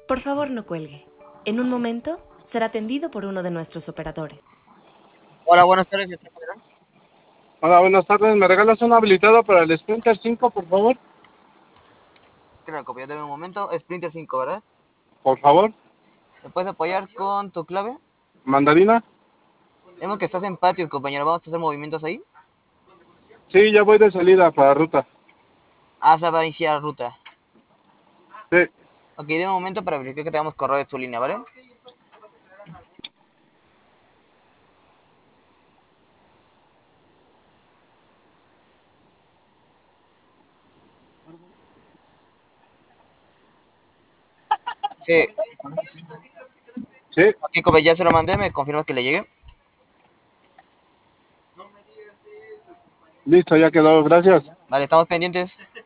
Por favor, no cuelgue. En un momento será atendido por uno de nuestros operadores. Hola, buenas tardes, señor Federal. Hola, buenas tardes. ¿Me regalas un habilitado para el Sprinter 5, por favor? Claro, compañero, dame un momento. Sprinter 5, ¿verdad? Por favor. ¿Me puedes apoyar con tu clave? ¿Mandarina? Vemos que estás en patio, compañero. ¿Vamos a hacer movimientos ahí? Sí, ya voy de salida para ruta. Ah, se va a iniciar ruta. Sí, Ok, dame un momento para verificar que tengamos correo de su línea, ¿vale? Sí. sí. Ok, compañero, ya se lo mandé. ¿Me confirmas que le llegue? Listo, ya quedó. Gracias. Vale, estamos pendientes.